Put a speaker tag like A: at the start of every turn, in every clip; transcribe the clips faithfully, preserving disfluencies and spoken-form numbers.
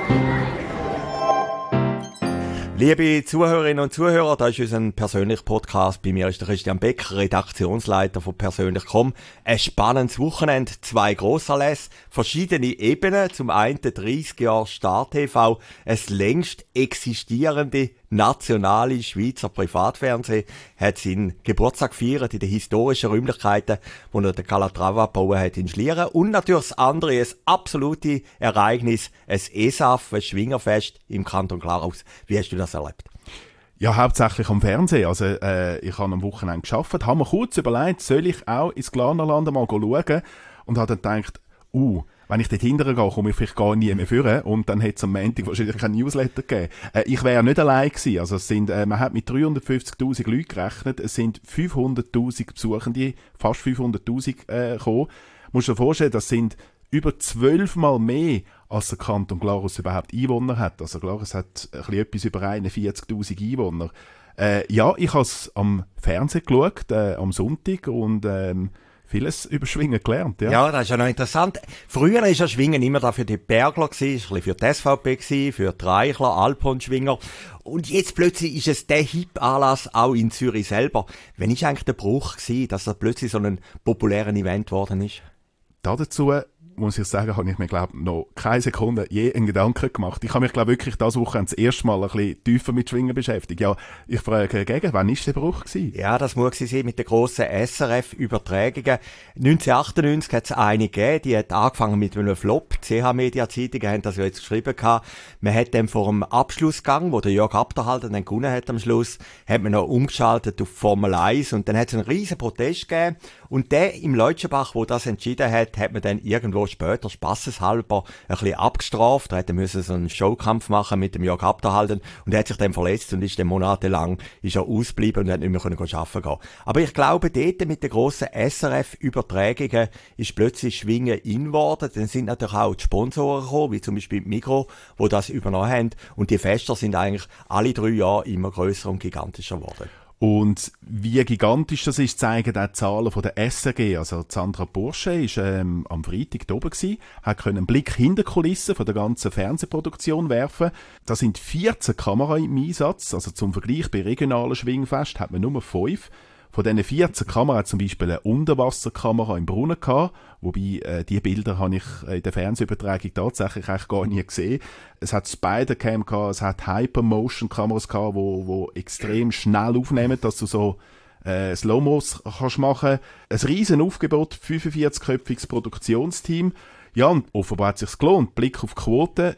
A: Liebe Zuhörerinnen und Zuhörer, das ist unser persönlicher Podcast. Bei mir ist der Christian Becker, Redaktionsleiter von persönlich Punkt com. Ein spannendes Wochenende, zwei Grossanlässe, verschiedene Ebenen. Zum einen dreissig Jahre Star T V, ein längst existierende nationale Schweizer Privatfernsehen hat seinen Geburtstag gefeiert in den historischen Räumlichkeiten, wo er den Calatrava gebaut hat in Schlieren. Und natürlich das andere, ein absolutes Ereignis, ein E S A F, ein Schwingerfest im Kanton Glarus. Wie hast du das erlebt?
B: Ja, hauptsächlich am Fernsehen. Also, äh, ich habe am Wochenende gearbeitet, habe mir kurz überlegt, soll ich auch ins Glarnerland mal schauen? Und habe dann gedacht, uh, wenn ich dort hinterher gehe, komme ich vielleicht gar nie mehr führen. Und dann hätte es am Montag wahrscheinlich kein Newsletter gegeben. Äh, ich wäre nicht allein gewesen. Also es sind, äh, man hat mit dreihundertfünfzigtausend Leuten gerechnet. Es sind fünfhunderttausend Besuchende, fast fünfhunderttausend äh, gekommen. Musst dir vorstellen, das sind über zwölfmal mehr, als der Kanton Glarus überhaupt Einwohner hat. Also Glarus hat ein bisschen etwas über einundvierzigtausend Einwohner. Äh, ja, ich habe es am Fernsehen geschaut, äh, am Sonntag, und ähm, vieles über Schwingen gelernt, ja.
A: Ja, das ist ja noch interessant. Früher war ja Schwingen immer da für die Bergler, gewesen, ein bisschen für die S V P, gewesen, für die Reichler, Alphons-Schwinger. Und jetzt plötzlich ist es der Hip-Anlass auch in Zürich selber. Wann ist eigentlich der Bruch gewesen, dass das plötzlich so ein populäres Event geworden ist?
B: Dazu muss ich sagen, habe ich mir, glaube noch keine Sekunde je einen Gedanken gemacht. Ich habe mich, glaube wirklich diese Woche das erste Mal ein bisschen tiefer mit Schwingen beschäftigt. Ja, ich frage gegen, wann war der Bruch gewesen?
A: Ja, das muss sein mit den grossen S R F-Übertragungen. neunzehnhundertachtundneunzig hat es eine gegeben, die hat angefangen mit einem Flop. Die C H-Media-Zeitungen haben das ja jetzt geschrieben gehabt. Man hat dann vor dem Abschlussgang, wo der Jörg Abderhalter dann gewonnen hat am Schluss, hat man noch umgeschaltet auf Formel eins, und dann hat es einen riesen Protest gegeben. Und der im Leutschenbach, wo das entschieden hat, hat man dann irgendwo später spasseshalber ein bisschen abgestraft. Da hätte er müssen so einen Showkampf machen mit dem Jörg Abderhalten, und er hat sich dann verletzt und ist dann monatelang ist er ausgeblieben und hat nicht mehr arbeiten können. Aber ich glaube, dort mit den grossen S R F-Übertragungen ist plötzlich Schwingen in worden. Dann sind natürlich auch die Sponsoren gekommen, wie zum Beispiel Migros, die das übernommen haben. Und die Fester sind eigentlich alle drei Jahre immer grösser und gigantischer geworden.
B: Und wie gigantisch das ist, zeigen auch die Zahlen von der S R G. Also Sandra Bursche war ähm, am Freitag da oben gewesen, hat einen Blick hinter die Kulissen von der ganzen Fernsehproduktion werfen. Da sind vierzehn Kameras im Einsatz. Also zum Vergleich, bei regionalen Schwingfest hat man nur fünf. Von diesen vierzehn Kameras hat zum Beispiel eine Unterwasserkamera im Brunnen gehabt, wobei äh, die Bilder habe ich in der Fernsehübertragung tatsächlich eigentlich gar nie gesehen. Es hat Spider-Cam gehabt, es hat Hypermotion-Kameras gehabt, wo, wo extrem schnell aufnehmen, dass du so äh, Slow-Mos kannst machen. Ein riesen Aufgebot, fünfundvierzig-köpfiges Produktionsteam. Ja, und offenbar hat es sich gelohnt. Blick auf die Quote.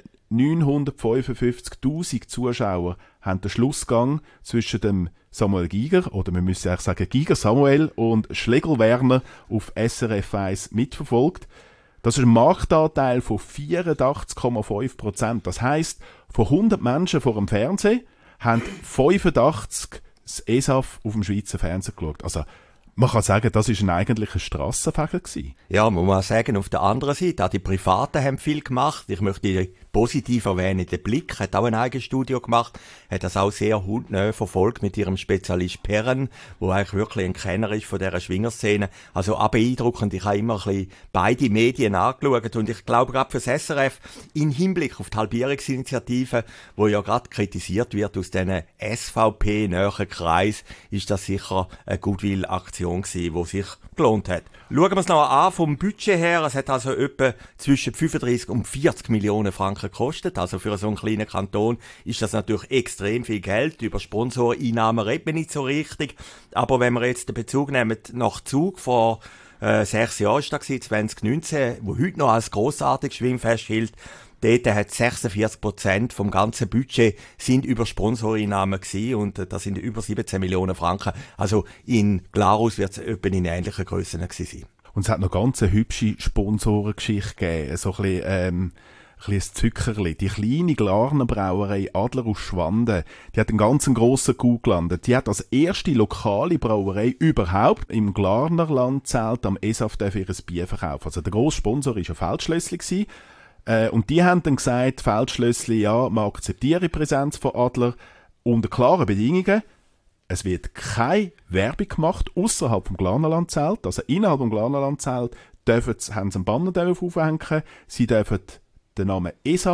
B: neunhundertfünfundfünfzigtausend Zuschauer haben den Schlussgang zwischen dem Samuel Giger, oder wir müssen eigentlich sagen Giger Samuel, und Schlegel Werner auf S R F eins mitverfolgt. Das ist ein Marktanteil von vierundachtzig Komma fünf Prozent. Das heisst, von hundert Menschen vor dem Fernsehen haben fünfundachtzig das E S A F auf dem Schweizer Fernsehen geschaut. Also, man kann sagen, das war ein eigentlicher Strassenfänger gewesen.
A: Ja, man muss sagen, auf der anderen Seite, auch die Privaten haben viel gemacht. Ich möchte positiv erwähnen, der Blick hat auch ein eigenes Studio gemacht, hat das auch sehr hautnah verfolgt mit ihrem Spezialist Perren, wo eigentlich wirklich ein Kenner ist von dieser Schwingerszene. Also auch beeindruckend. Ich habe immer ein bisschen beide Medien angeschaut, und ich glaube, gerade für das S R F, in Hinblick auf die Halbierungsinitiative, wo ja gerade kritisiert wird aus diesen S V P-näheren Kreis, ist das sicher eine Goodwill-Aktion gewesen, die sich gelohnt hat. Schauen wir es noch an, vom Budget her. Es hat also etwa zwischen fünfunddreißig und vierzig Millionen Franken gekostet. Also für so einen kleinen Kanton ist das natürlich extrem viel Geld. Über Sponsoreinnahmen redet man nicht so richtig. Aber wenn wir jetzt den Bezug nehmen nach Zug, vor äh, sechs Jahren ist das zwanzig neunzehn, wo heute noch als grossartiges Schwimmfest gilt, dort hat sechsundvierzig Prozent vom ganzen Budget sind über Sponsoreinnahmen gewesen, und äh, das sind über siebzehn Millionen Franken. Also in Glarus wird es etwa in ähnlichen Grössen gewesen sein.
B: Und es hat noch ganz eine hübsche Sponsorengeschichte gegeben. So ein bisschen, ähm, ein bisschen Zückerli. Die kleine Glarner Brauerei Adler aus Schwanden, die hat einen ganz grossen Coup gelandet. Die hat als erste lokale Brauerei überhaupt im Glarner Landzelt am E S A F ihr Bier verkaufen. Also der grosse Sponsor war ja Feldschlössli gewesen. Äh, und die haben dann gesagt, Feldschlössli, ja, man akzeptiere die Präsenz von Adler unter klaren Bedingungen. Es wird keine Werbung gemacht außerhalb vom Glarnerlandzelt. Also innerhalb vom Glarnerlandzelt dürfen, haben sie einen Banner aufhängen. Sie dürfen den Namen E S A F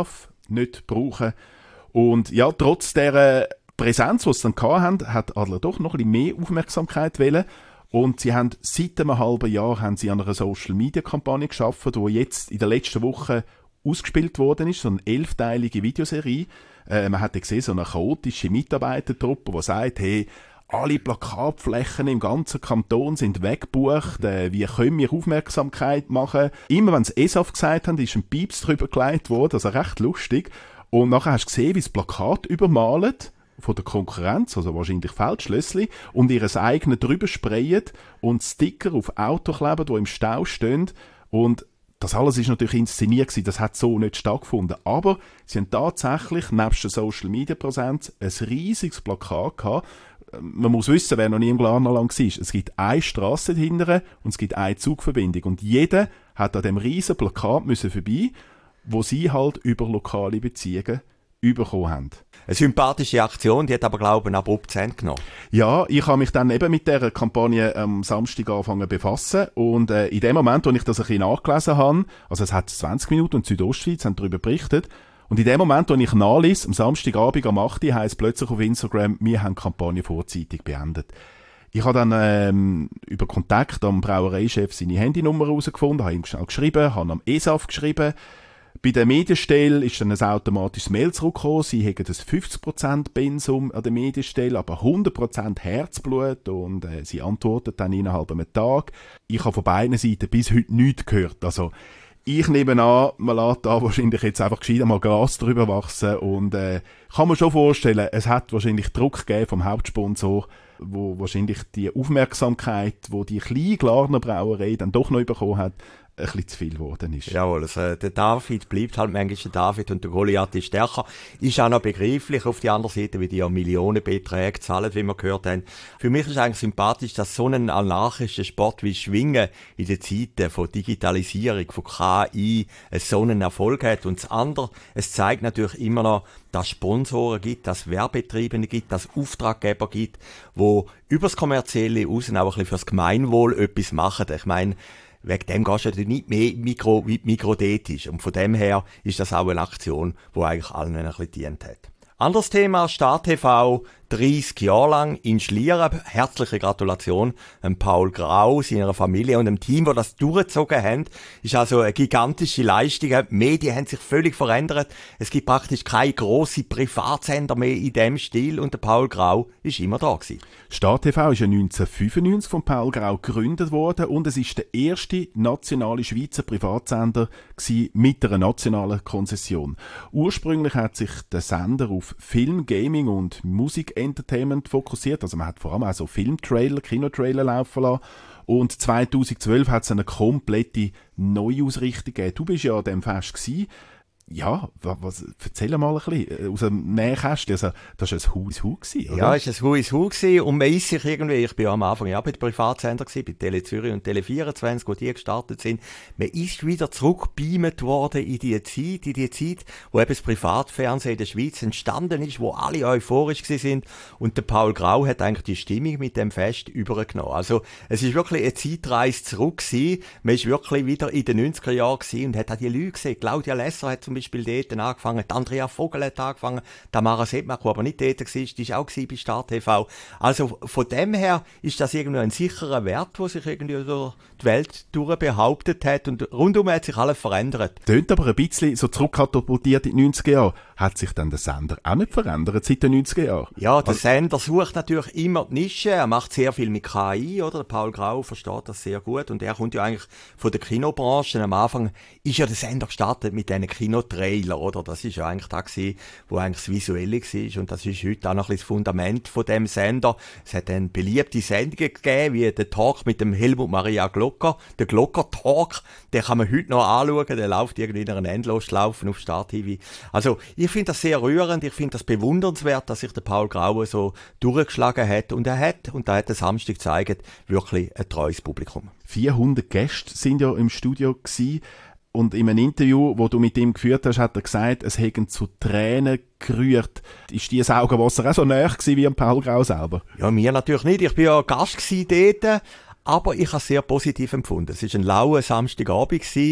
B: nicht brauchen. Und ja, trotz der Präsenz, die sie dann hatten, hat Adler doch noch ein bisschen mehr Aufmerksamkeit wollen. Und sie haben seit einem halben Jahr haben sie an einer Social-Media-Kampagne geschaffen, die jetzt in der letzten Woche ausgespielt worden ist, so eine elfteilige Videoserie. Äh, man hat gesehen, so eine chaotische Mitarbeitertruppe, die sagt, hey, alle Plakatflächen im ganzen Kanton sind weggebucht, äh, wie können wir Aufmerksamkeit machen? Immer wenn sie E S A F gesagt haben, ist ein Pieps drüber gelegt worden, also recht lustig. Und nachher hast du gesehen, wie das Plakat übermalen von der Konkurrenz, also wahrscheinlich Feldschlössli, und ihres eigenen drüber sprayen und Sticker auf Auto kleben, die im Stau stehen. Und das alles ist natürlich inszeniert gewesen, das hat so nicht stattgefunden. Aber sie haben tatsächlich, nebst der Social-Media-Präsenz, ein riesiges Plakat gehabt. Man muss wissen, wer noch nie im Glarnerland war, es gibt eine Strasse dahinter und es gibt eine Zugverbindung. Und jeder hat an dem riesen Plakat müssen vorbei, wo sie halt über lokale Beziehungen bekommen haben.
A: Eine sympathische Aktion, die hat aber, glaube ich, abrupt zu Ende genommen.
B: Ja, ich habe mich dann eben mit dieser Kampagne am Samstag angefangen zu befassen und äh, in dem Moment, wo ich das ein bisschen nachgelesen habe, also es hat zwanzig Minuten und Südostschweiz haben darüber berichtet, und in dem Moment, wo ich nachlese, am Samstagabend am acht Uhr, heisst plötzlich auf Instagram, wir haben die Kampagne vorzeitig beendet. Ich habe dann ähm, über Kontakt am Brauereichef seine Handynummer herausgefunden, habe ihm schnell geschrieben, habe am E S A F geschrieben. Bei der Medienstelle ist dann ein automatisches Mail zurückgekommen. Sie haben ein fünfzig Prozent Pensum an der Medienstelle, aber hundert Prozent Herzblut, und äh, sie antwortet dann innerhalb einem Tag. Ich habe von beiden Seiten bis heute nichts gehört. Also ich nehme an, man lässt da wahrscheinlich jetzt einfach gescheit einmal Gras drüber wachsen, und äh, kann man schon vorstellen, es hat wahrscheinlich Druck gegeben vom Hauptsponsor, wo wahrscheinlich die Aufmerksamkeit, wo die kleine Glarner Brauerei dann doch noch bekommen hat, ein bisschen zu viel geworden ist.
A: Jawohl, also der David bleibt halt manchmal der David und der Goliath ist stärker. Ist auch noch begreiflich auf die andere Seite, wie die ja Millionenbeträge zahlen, wie wir gehört haben. Für mich ist eigentlich sympathisch, dass so ein anarchischer Sport wie Schwingen in den Zeiten von Digitalisierung, von K I, so einen Erfolg hat. Und das andere, es zeigt natürlich immer noch, dass es Sponsoren gibt, dass es Werbetreibende gibt, dass es Auftraggeber gibt, die über das Kommerzielle raus auch ein bisschen fürs Gemeinwohl etwas machen. Ich meine, wegen dem gehst du ja nicht mehr Mikro, wie Mikrodet ist. Und von dem her ist das auch eine Aktion, die eigentlich allen ein bisschen gedient hat. Anderes Thema, Start T V, dreißig Jahre lang in Schlieren. Herzliche Gratulation an Paul Grau, seiner Familie und dem Team, das das durchgezogen haben. Ist also eine gigantische Leistung. Die Medien haben sich völlig verändert. Es gibt praktisch keine grossen Privatsender mehr in dem Stil, und der Paul Grau ist immer da gewesen.
B: Start T V ist ja neunzehnhundertfünfundneunzig von Paul Grau gegründet worden, und es ist der erste nationale Schweizer Privatsender gewesen mit einer nationalen Konzession. Ursprünglich hat sich der Sender auf Film, Gaming und Musik Entertainment fokussiert. Also man hat vor allem auch so Filmtrailer, Kinotrailer laufen lassen. Und zweitausendzwölf hat es eine komplette Neuausrichtung gegeben. Du bist ja an diesem Fest gewesen. Ja, was, was, erzähl mal ein bisschen aus dem Nähkästchen. Also, das war ein Hu is Hu gewesen, oder?
A: Ja, es war ein Hu is Hu gewesen, und man ist sich irgendwie, ich bin ja am Anfang ja bei den Privatsender gewesen, bei Tele Zürich und Tele vierundzwanzig, wo die gestartet sind. Man ist wieder zurückbeamt worden in die Zeit, in die Zeit, wo eben das Privatfernsehen in der Schweiz entstanden ist, wo alle euphorisch gewesen sind, und der Paul Grau hat eigentlich die Stimmung mit dem Fest übergenommen. Also, es ist wirklich eine Zeitreise zurück gewesen. Man ist wirklich wieder in den neunziger Jahren gewesen und hat auch die Leute gesehen. Claudia Lesser hat zum Beispiel dort angefangen, die Andrea Vogel hat angefangen, Tamara Sedmak, die aber nicht dort war, die war auch bei Start T V. Also von dem her ist das irgendwie ein sicherer Wert, der sich irgendwie durch die Welt durch behauptet hat, und rundum hat sich alles verändert.
B: Tönt aber ein bisschen so zurückkatapultiert in die neunziger Jahre. Hat sich dann der Sender auch nicht verändert seit den neunziger Jahren?
A: Ja, der also, Sender sucht natürlich immer die Nische, er macht sehr viel mit K I, oder? Der Paul Grau versteht das sehr gut, und er kommt ja eigentlich von der Kinobranche. Am Anfang ist ja der Sender gestartet mit diesen Kinotrailer, oder? Das ist ja eigentlich das gewesen, wo eigentlich das Visuelle war, und das ist heute auch noch ein bisschen das Fundament von dem Sender. Es hat dann beliebte Sendungen gegeben, wie der Talk mit dem Helmut Maria Glocker, der Glocker Talk, den kann man heute noch anschauen, der läuft irgendwie in einer Endlosschlaufe auf Start T V. Also, ich finde das sehr rührend, ich finde das bewundernswert, dass sich der Paul Grau so durchgeschlagen hat, und er hat, und da hat der Samstag gezeigt, wirklich ein treues Publikum.
B: vierhundert Gäste sind ja im Studio gewesen. Und in einem Interview, das du mit ihm geführt hast, hat er gesagt, es hätten zu Tränen gerührt. Ist dieses Augenwasser auch so nahe gewesen wie am Paul Grau selber?
A: Ja, mir natürlich nicht. Ich war ja Gast dort, aber ich habe es sehr positiv empfunden. Es war ein lauer Samstagabend gewesen,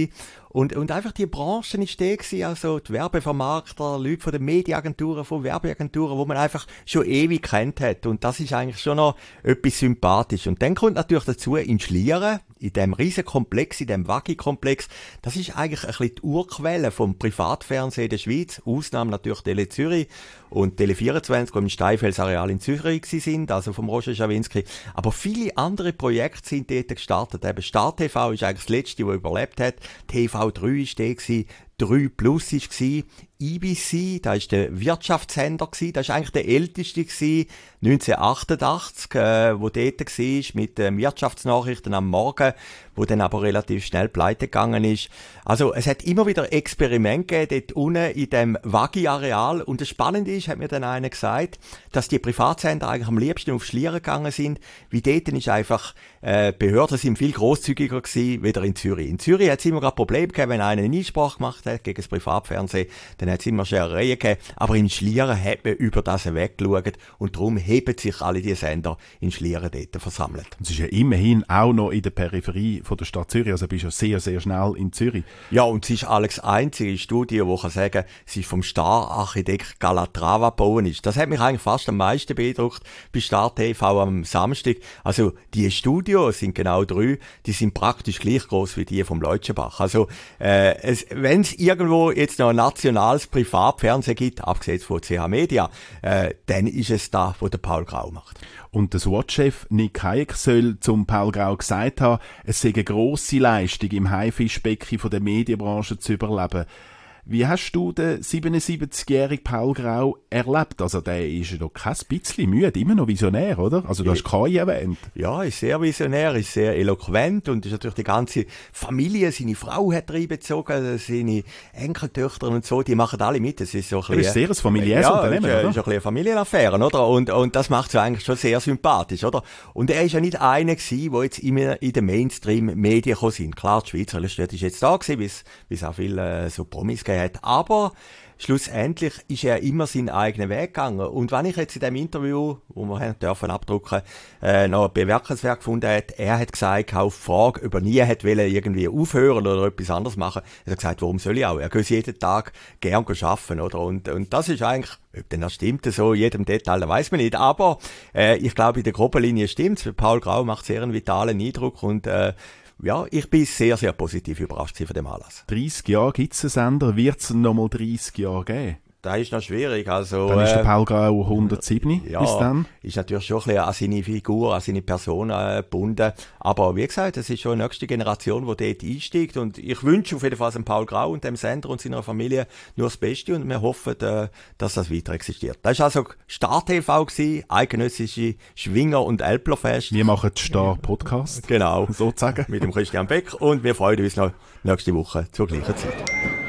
A: Und, und einfach die Branche ist die gewesen, also die Werbevermarkter, Leute von den Medienagenturen, von Werbeagenturen, wo man einfach schon ewig kennt hat. Und das ist eigentlich schon noch etwas sympathisch. Und dann kommt natürlich dazu in Schlieren, in dem riesen Komplex, in dem Wagi-Komplex, das ist eigentlich ein bisschen die Urquelle vom Privatfernsehen der Schweiz, Ausnahme natürlich Tele Zürich und Tele vierundzwanzig, die im Steinfels-Areal in Zürich sind, also vom Roger Schawinski. Aber viele andere Projekte sind dort gestartet. Eben Start T V ist eigentlich das letzte, das überlebt hat. T V drei war der gewesen. drei Plus war I B C, das war der Wirtschaftssender, das war eigentlich der älteste gewesen, neunzehnhundertachtundachtzig, äh, wo dort war, mit den Wirtschaftsnachrichten am Morgen, wo dann aber relativ schnell pleite gegangen ist. Also, es hat immer wieder Experimente gegeben, dort unten in dem Wagi-Areal. Und das Spannende ist, hat mir dann einer gesagt, dass die Privatsender eigentlich am liebsten auf Schlieren gegangen sind, wie dort ist einfach, äh, Behörden sind viel grosszügiger gewesen, wieder in Zürich. In Zürich hat es immer ein Problem gegeben, wenn einer eine Einsprache gemacht hat gegen das Privatfernsehen, dann hat es immer Scherereien gegeben. Aber in Schlieren hat man über das weggeschaut und darum heben sich alle die Sender in Schlieren dort versammelt.
B: Es ist ja immerhin auch noch in der Peripherie von der Stadt Zürich, also bist du ja sehr, sehr schnell in Zürich.
A: Ja, und es ist Alex einzige Studio, wo kann sagen, sie ist vom Star-Architekt Calatrava gebaut ist. Das hat mich eigentlich fast am meisten beeindruckt bei Star T V am Samstag. Also die Studios sind genau drei, die sind praktisch gleich groß wie die vom Leutschenbach. Also äh, wenn es irgendwo jetzt noch ein nationales Privatfernsehen gibt, abgesehen von C H Media, äh, dann ist es da, wo der Paul Grau macht.
B: Und der SWAT-Chef Nick Hayek soll zum Paul Grau gesagt haben, es sei eine grosse Leistung, im Haifischbecken von der Medienbranche zu überleben. Wie hast du den siebenundsiebzigjährigen Paul Grau erlebt? Also der ist ja noch kein bisschen müde, immer noch visionär, oder? Also du hast K I erwähnt.
A: Ja, ist sehr visionär, ist sehr eloquent und ist natürlich die ganze Familie, seine Frau hat reinbezogen, seine Enkeltöchter und so, die machen alle mit. Das ist so ein bisschen,
B: das ist sehr ein familiäres
A: ja,
B: Unternehmen,
A: ist,
B: oder?
A: ist ein bisschen eine Familienaffäre, oder? Und, und das macht es eigentlich schon sehr sympathisch, oder? Und er ist ja nicht einer gewesen, der jetzt immer in den Mainstream-Medien gekommen sind. Klar, die Schweizer Illustriert ist jetzt da gewesen, wie es auch viele äh, so Promis gegeben hat. Aber schlussendlich ist er immer seinen eigenen Weg gegangen. Und wenn ich jetzt in dem Interview, wo wir haben dürfen abdrucken, äh, noch ein bemerkenswert gefunden hat, er hat gesagt, auf die Frage, ob er nie hätte wollen, irgendwie aufhören oder etwas anderes machen, er hat gesagt, warum soll ich auch? Er geht jeden Tag gern arbeiten, oder? Und, und das ist eigentlich, ob denn das stimmt, so jedem Detail, das weiss man nicht. Aber äh, ich glaube, in der groben Linie stimmt's. Paul Grau macht sehr einen vitalen Eindruck und äh, ja, ich bin sehr, sehr positiv überrascht von dem Anlass.
B: dreissig Jahre gibt es einen Sender, wird es noch mal dreissig Jahre geben?
A: Das ist noch schwierig. Also,
B: dann ist der
A: äh,
B: Paul Grau hundertsieben
A: ja,
B: bis dann.
A: Ist natürlich schon ein bisschen an seine Figur, an seine Person äh, gebunden. Aber wie gesagt, es ist schon eine nächste Generation, die dort einsteigt. Und ich wünsche auf jeden Fall dem Paul Grau und dem Sender und seiner Familie nur das Beste. Und wir hoffen, äh, dass das weiter existiert. Das war also Star T V gewesen, eidgenössische Schwinger- und Älplerfest.
B: Wir machen den Star-Podcast.
A: Genau.
B: Sozusagen.
A: Mit dem Christian Beck. Und wir freuen uns noch nächste Woche zur gleichen Zeit.